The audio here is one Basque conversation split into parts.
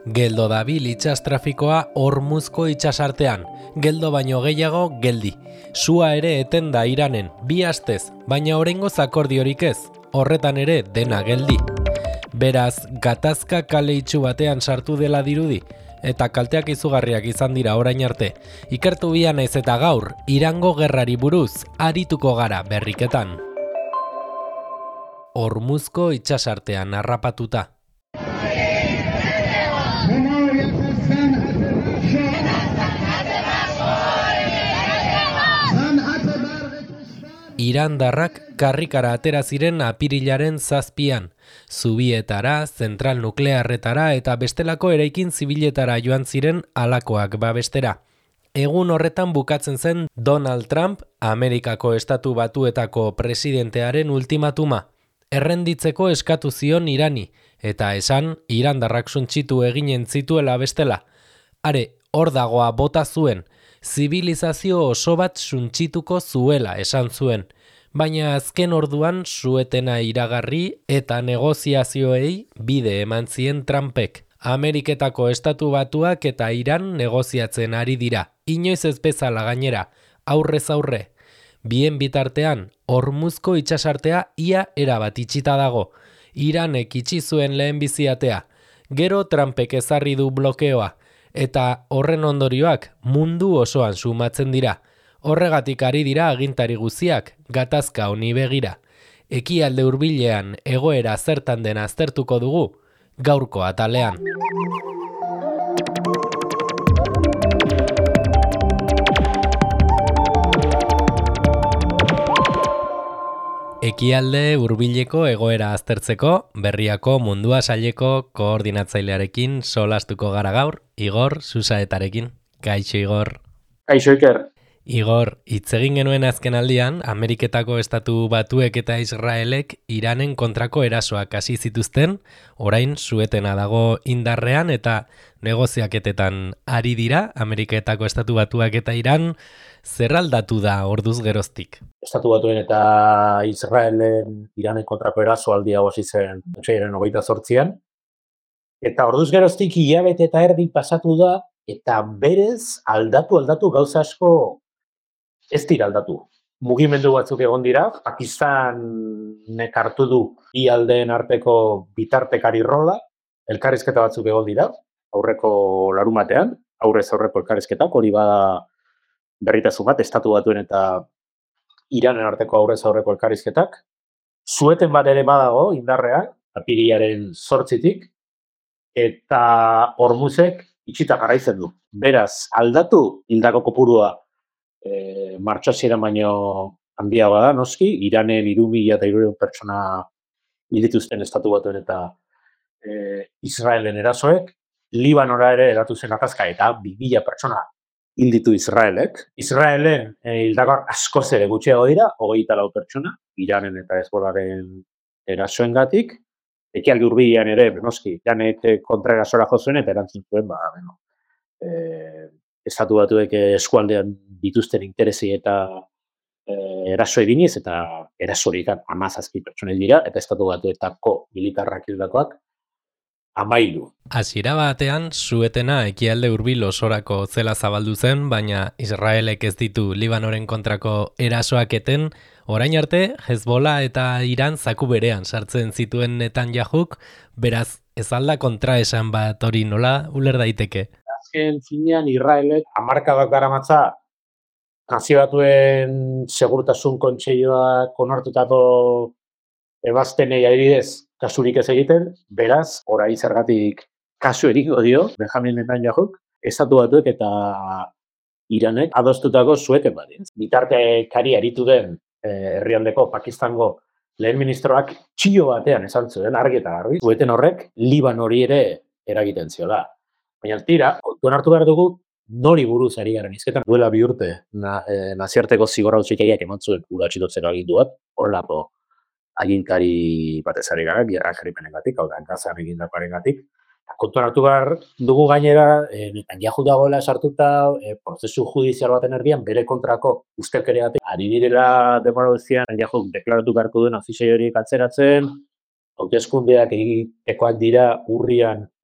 Geldo dabil itsas trafikoa Hormuzko itsasartean, geldo baino gehiago geldi. Sua ere eten da Iranen, 2 astez, baina oraingoz akordiorik ez, horretan ere dena geldi. Beraz, gatazka kale itxu batean sartu dela dirudi, eta kalteak izugarriak izan dira orain arte. Ikertu bia naiz eta gaur, Irango gerrari buruz, arituko gara berriketan. Hormuzko itsasartean harrapatuta. Irandarrak karrikara atera ziren apirilaren 7an, zubietara, zentral nuklearretara eta bestelako eraikin zibiletara joan ziren halakoak babestera. Egun horretan bukatzen zen Donald Trump, Amerikako Estatu Batuetako presidentearen ultimatuma. Errenditzeko eskatu zion Irani, eta esan irandarrak suntsitu eginen zituela bestela. Are, hor dagoa bota zuen, zibilizazio oso bat suntsituko zuela esan zuen, baina azken orduan suetena iragarri eta negoziazioei bide eman zien Trumpek. Ameriketako Estatu Batuak eta Iran negoziatzen ari dira, inoiz ez bezala gainera, aurrez aurre. Bien bitartean, Hormuzko itsasartea ia erabat itxita dago. Iranek itxi zuen lehenbiziatea, gero Trumpek ezarri du blokeoa, eta horren ondorioak mundu osoan sumatzen dira. Horregatik ari dira agintari guziak, gatazka honi begira. Ekialde hurbilean egoera zertan den aztertuko dugu, gaurko atalean. Ekialde hurbileko egoera aztertzeko, Berriako Mundua saileko koordinatzailearekin solastuko gara gaur, Igor Susaetarekin. Kaixo, Igor. Kaixo, Iker. Igor, hitz egin genuen azken aldian, Ameriketako Estatu Batuek eta Israelek Iranen kontrako erasoak hasi zituzten, orain suetena dago indarrean eta negoziaketetan ari dira, Ameriketako Estatu Batuak eta Iran, zer aldatu da orduz geroztik? Estatu Batuen eta Israelen Iranen kontrako erasoaldia hasi zen otsailaren 28an. Eta orduz geroztik hilabete eta erdi pasatu da, eta berez aldatu gauza asko ez dira aldatu. Mugimendu batzuk egon dira, Pakistanek hartu du bi aldeen arteko bitartekari rola, elkarrizketa batzuk egon dira, aurreko larumatean, aurrez aurreko elkarrizketak, hori bada berritasun bat, Estatu Batuen eta Iranen arteko aurrez aurreko elkarrizketak. Sueten bat ere badago indarrean, apirilaren 8tik, eta Hormuzek itxita jarraitzen du. Beraz, aldatu hildako kopurua martxasieran baino handiagoa da, noski, Iranen 3.300 pertsona hildituzten Estatu Batuen eta Israelen erasoek, Libanora ere eratu zen gatazka eta 2.000 pertsona hilditu Israelek. Israelen hildakor askoz ere gutxiago dira, 24 pertsona, Iranen eta Hezbollaren erasoengatik. Ekialde hurbilean ere, noski, Iranek kontraerasora jo zuen eta erantzun zuen, Estatu Batuek eskualdean dituzten interesi eta eraso eginez, eta erasorik 17 pertsona dira, eta Estatu Batuetako militarrak hildakoak 13. Hasiera batean, suetena ekialde hurbil osorako zela zabaldu zen, baina Israelek ez ditu Libanoren kontrako erasoak eten, orain arte, Hezbollah eta Iran zaku berean sartzen zituen Netanyahuk, beraz, ez alda kontraesan bat hori nola uler daiteke? Azken finean, Israelek hamarkadak daramatza Nazio Batuen Segurtasun Kontseiluak onartutako ebaztenei adibidez kasurik ez egiten, beraz, orain zergatik kasu egingo dio Benjamin Netanyahuk, Estatu Batuek eta Iranek adostutako sueten bat. Bitartekari aritu den herrialdeko Pakistango lehen ministroak txio batean esan zuen, argi eta garbi, sueten horrek Liban hori ere eragiten ziola. Baina tira, kontuan hartu behar dugu, nori buruz ari garen hizketan. Duela 2 urte, nazioarteko zigor auzitegiak eman zuen ura atxilotzeko agindu bat, horrelako agintari batez ari gara, gerra jarripenengatik, hau da, Gazan egindakoarengatik. Kontuan hartu behar dugu gainera, Netanyahu dagoela sartuta, prozesu judizial baten erdian, bere kontrako ustelkeriatik ari direla denbora guztian, Netanyahu deklaratu beharko duen nazisei horiek atzeratzen, hauteskundeak egitekoak dira urrian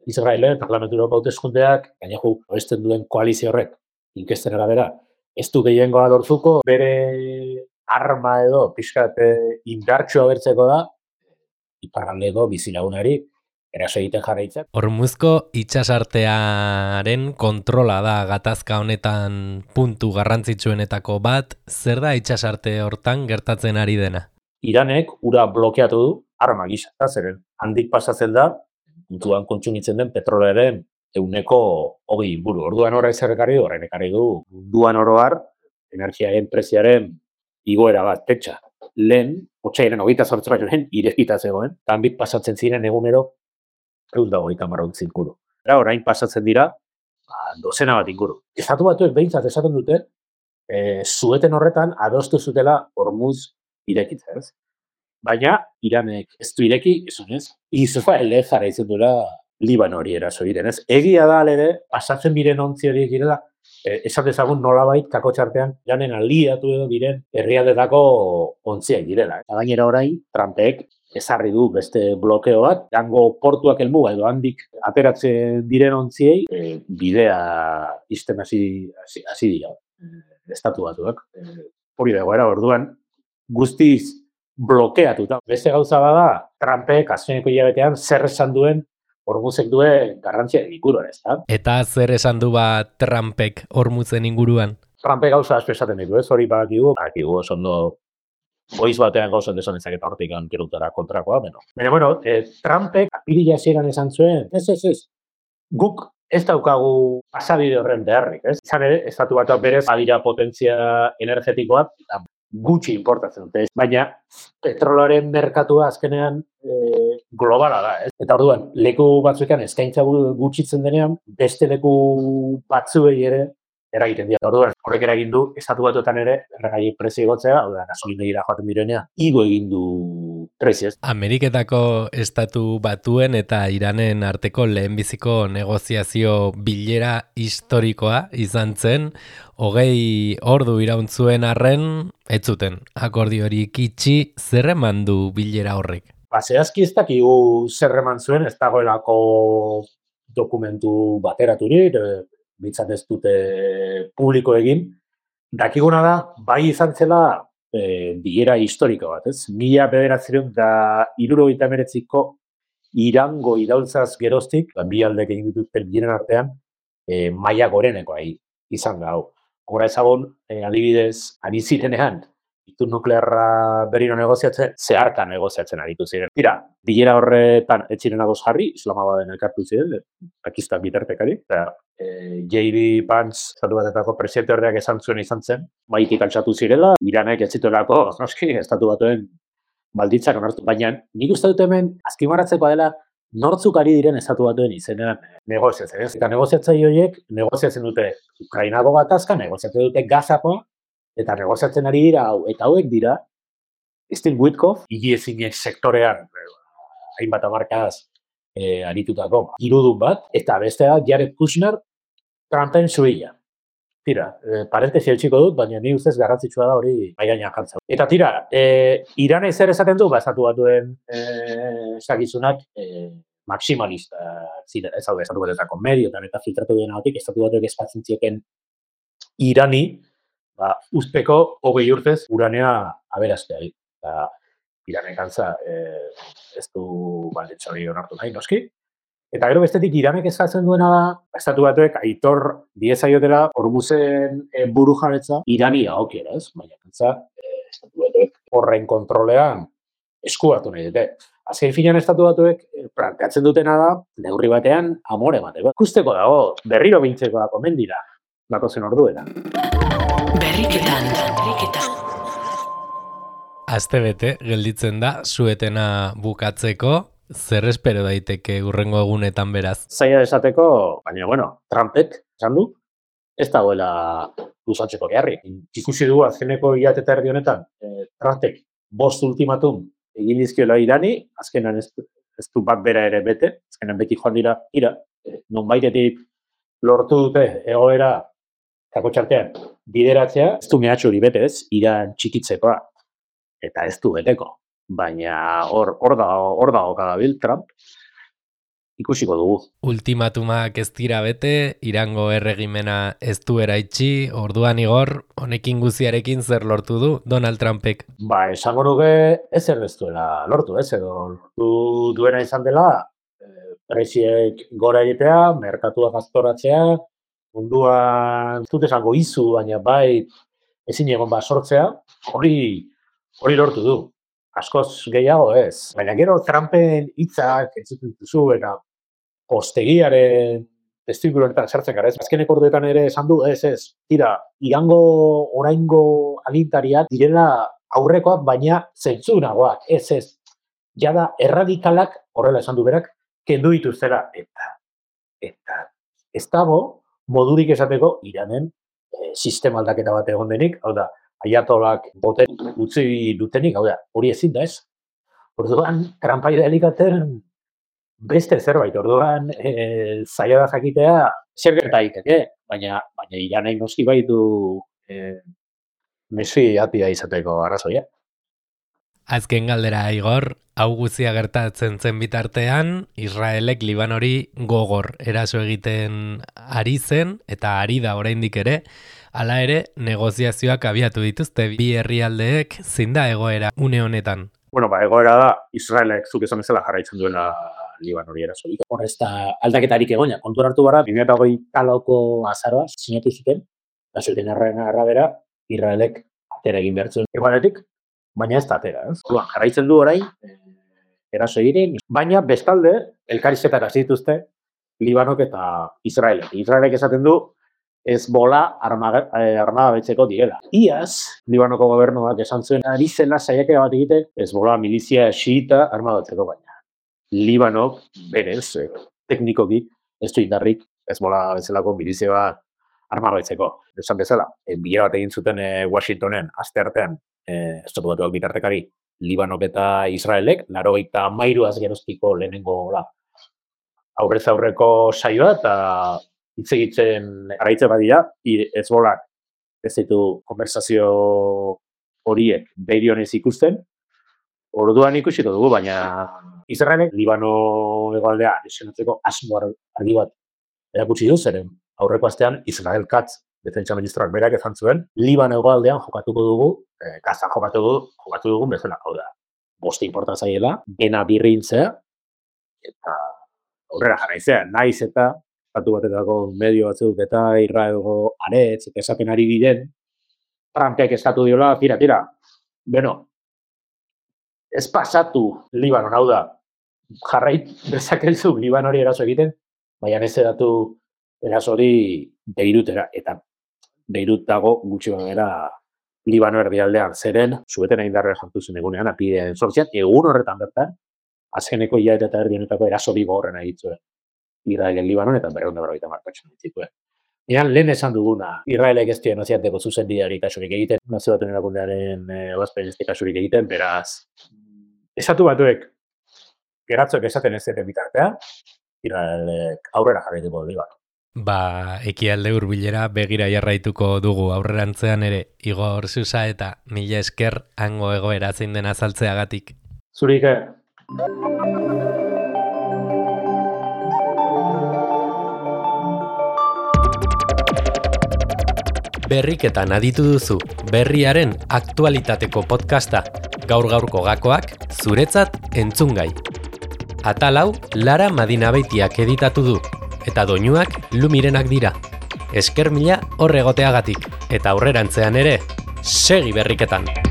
Israelen parlamenturako hauteskundeak, gaina oesten duen koalizio horrek, inkesten arabera, ez du gehiengoa lortuko, bere arma edo pixkat indartsua bertzeko da, iparraldeko bizilagunari eraso egiten jarraitzen. Hormuzko itsasartearen kontrola da gatazka honetan puntu garrantzitsuenetako bat, zer da itsasarte hortan gertatzen ari dena? Iranek ura blokeatu du arma gisa, zeren handik pasatzen da, puntuan kontsumitzen den petrolearen 20% inguru. Orduan horrek zer ekarri du, horrek ekarri du munduan oroar energiaren preziaren igoera bat, pentsa. Lehen, otsailaren 28 baino irekita zegoen, handik pasatzen ziren egunero 130 inguru. Orain pasatzen dira, dozena bat inguru. Estatu Batuek behintzat esaten dute, zueten horretan adostu zutela Hormuz irekitza, ez? Baina, Iranek ez du ireki, esunez, Israel jara izan duela Libanori eraso egiten, ez? Egia da, ere, pasatzen biren ontzi horiek direla, esan dezagun nolabait kakotxartean Iranen aliatu edo diren herrialdetako ontziak direla. Gainera orain, Trumpek ezarri du beste blokeo bat, Irango portuak helmuga edo handik ateratzen diren ontziei, bidea izten hasi dira. Estatu Batuak. Hori dago era, orduan, guztiz blokeatuta. Beste gauza bada, Trumpek azkeneko hilabetean zer esan duen Hormuzek duen garrantzia inguruan, ez da? Eta zer esan du Trumpek Hormuzen inguruan? Trumpek gauza asko esaten ditu, ez? Hori bakigu oso ondo goiz batean gauzan desan ezaketa hortik ankerutara kontrakoa, beno. Bueno, Trumpek apirila hasieran esan zuen, ez, guk ez daukagu pasabide horren beharrik, ez? Izan ere, Estatu Batuak berez badira potentzia energetikoa, eta gutxi importatzen dute, baina petroloaren merkatua azkenean globala da, ez? Eta orduan, leku batzuetan eskaintza gutxitzen denean, beste leku batzuei ere eragiten dira. Orduan, horrek eragin du Estatu Batuetan ere erregai prezio igotzea, hau da, gasolindegira joaten direnean, igo egin du prezioz. Ameriketako Estatu Batuen eta Iranen arteko lehenbiziko negoziazio bilera historikoa izan zen, 20 ordu irauntzuen arren, ez zuten akordiorik itxi, zer eman du bilera horrek? Zehazki ez dakigu zer eman zuen, ez dagoelako dokumentu bateraturik, bitzat ez dute publiko egin. Dakiguna da, bai izan zela bilera historiko bat, ez? 1979ko Irango iraultzaz geroztik, bi aldek egin dituzten bileren artean, maila gorenekoa izan da hau. Gora ezagun, adibidez, ari zirenean, itun nuklearra berriro negoziatzen, zeharka negoziatzen aritu ziren. Tira, bilera horretan etxiren agoz jarri, Islamabaden elkartu ziren, Pakistan bitartekari, eta J.D. Vance, Estatu Batuetako presidente horreak esan zuen izan zen, maitik altxatu zirela, Iranek ez zituelako, noski, Estatu Batuen balditzak onartu. Baina, nik uste dut hemen, azpimarratzeko dela, nortzuk ari diren Estatu Batuen izenean negoziatzen. Eta negoziatzaile horiek negoziatzen dute Ukrainako gatazka, negoziatzen dute Gazako, eta negoziatzen ari dira hau. Eta hauek dira, Steve Witkoff, higiezinek sektorean, hainbat amarkadaz aritutako irudun bat, eta bestea Jared Kushner, Trumpen zuila. Tira, parentesi eltsiko dut, baina ni ustez garrantzitsua da hori maigainan jartzea. Eta tira, Iranek zer esaten du, Estatu Batuen esakizunak maximalista ziren, ez hau Estatu Batuetako medioetan eta filtratu denatik, Estatu Batuek eskatzen zieken Irani, uzteko 20 urtez uranea aberastea. Eta Iranek antza ez du baldintza hori onartu nahi, noski. Eta gero bestetik Iranek eskatzen duena da, Estatu Batuek aitor diezaiotela Hormuzen burujabetza Irania okiera, ez? Baina antza, Estatu Batuek horren kontrolean esku hartu nahi dute. Azken finean Estatu Batuek planteatzen dutena da, neurri batean amore emateko. Ikusteko dago, berriro bintzeko da komendira, datozen orduera. Berriketan. Astebete gelditzen da suetena bukatzeko, zer espero daiteke hurrengo egunetan beraz? Zaila esateko, baina bueno, Trumpek esan du, ez dagoela luzatzeko beharrik. Ikusi dugu azkeneko hilabete eta erdi honetan, Trumpek 5 ultimatum egin dizkiola Irani, azkenan ez du bat bera ere bete, azkenan beti joan dira, nonbaitetik lortu dute egoera kakotxartean bideratzea, ez du mehatxu hori bete ez, Iran txikitzekoa. Eta ez du beteko, baina hor dago kadabil Trump, ikusiko dugu. Ultimatumak ez dira bete, Irango erregimena ez du eraitsi, orduan Igor, honekin guziarekin zer lortu du Donald Trumpek? Esango nuke ezer ez duela lortu, edo lortu duena izan dela, preziek gora egitea, merkatuak aztoratzea, munduan, ez dut esango izu, baina bai ezin egon sortzea, hori lortu du. Askoz gehiago ez. Baina gero Trumpen hitzak entzuten duzu, eta postegiaren testikuloetan sartzen gara, ez? Azkeneko orduetan ere esan du, ez. Tira, Irango oraingo agintariak direla aurrekoak, baina zentzunagoak, ez. Jada erradikalak, horrela esan du berak, kendu dituztera. Eta ez dago modurik esateko Iranen sistema aldaketa bat egon denik, hau da, aiatolak boten utzi dutenik, hau da, hori ezin da ez. Orduan, Trumpa idealikaten beste zerbait, orduan, zaila da jakitea, zer gerta daiteke, baina Iranek noski baitu Messi atia izateko arrazoia. Azken galdera, Igor, hau guzia gertatzen zen bitartean, Israelek Libanori gogor eraso egiten ari zen, eta ari da oraindik ere, hala ere, negoziazioak abiatu dituzte bi herrialdeek zein da egoera une honetan. Egoera da, Israelek zuk esan bezala jarraitzen duela Libanori erasorik. Hor ez da aldaketarik egoina. Kontuan hartu gara, 2024ko azaroa sinatu zuten, eta zuten arabera, Israelek atera egin behar zuen egoaretik, baina ez da atera. Jarraitzen du orain, eraso egin, baina bestalde, elkarrizketara zituzte Libanok eta Israelek. Israelek esaten du, Hezbollah armada betzeko direla. Iaz, Libanoko gobernuak esan zuen, ari zela saiakera bat egiten, Hezbollah milizia xiita armada betzeko, baina Libanok berez, teknikoki, ez du indarrik Hezbollah bezalako milizia bat armada betzeko. Esan bezala, bila bat egin zuten Washingtonen, asteartean, estatu batuak bitartekari, Libanok eta Israelek, 93 geroztiko lehenengo aurrez aurreko saioa, eta hitz egiten araitze badira, Hezbollak ez ditu konversazio horiek behirionez ikusten, orduan ikusiko dugu, baina Israelek Libano hegoaldea desenatzeko asmo argi bat erakutsi du, zeren aurreko astean Israel Katz, defentsa ministroak berak esan zuen, Libano hegoaldean jokatuko dugu, Gazan jokatu dugun bezala, hau da, boste inportan zaiela, dena birrintzea, eta aurrera jarraizea, naiz eta estatu batetako medio batzuk eta Israelgo aretz, eta esaten ari diren, Trumpek eskatu diola, tira, ez pasatu Libanon, hau da, jarrait bezakelzu Libanori eraso egiten, baina ez edatu eraso hori Beirutera, eta Beirut dago gutxi bagera Libano erdialdean, zeren, zuetena indarra jantu zen egunean, apirien sortzean, egun horretan bertan, azkeneko hilabete eta erdi honetako eraso bi gogorrena egitzuen. Israelen Libanon eta 250 pertsona ditzituen. Ean lehen esan duguna, Israelek ez duen oziateko zuzenbideari kasurik egiten, nazio batuen erakundearen ebazpen ez kasurik egiten, beraz, esatu batuek, geratzoek esaten ez zeten bitartea, Israelek aurrera jarraituko du Libano. Ekialde hurbilera begira jarraituko dugu aurrerantzean ere, Igor Susa eta mila esker hango egoera zein den azaltzeagatik. Zurik, Berriketan aditu duzu, berriaren aktualitateko podcasta, gaur-gaurko gakoak, zuretzat entzungai. Atal hau, Lara Madinabeitiak editatu du, eta doinuak Lumirenak dira. Esker mila hor egoteagatik, eta aurrerantzean ere, segi berriketan!